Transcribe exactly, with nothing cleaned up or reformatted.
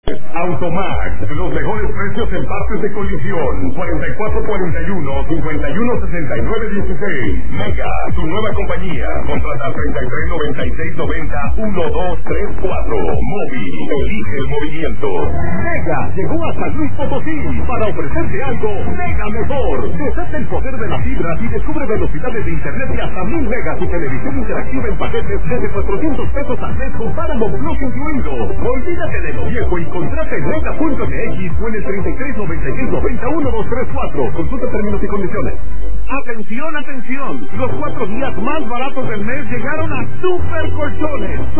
Automax, los mejores precios en partes de colisión. cuarenta y cuatro cuarenta y uno, cincuenta y uno sesenta y nueve dieciséis. Mega, tu nueva compañía. Contrata treinta y tres noventa y seis noventa, uno dos tres cuatro. Móvil, elige el movimiento. Mega llegó a San Luis Potosí para ofrecerte algo mega mejor. Desata el poder de la fibra y descubre velocidades de internet de hasta mil megas y televisión interactiva en paquetes desde cuatrocientos pesos al mes con Paramount Plus incluido. Olvídate de lo viejo y contrata en mega punto m x o en el treinta y tres noventa y seis noventa, uno dos tres cuatro. Consulta términos y condiciones. Atención, atención. Los cuatro días más baratos del mes llegaron a Super Colchones.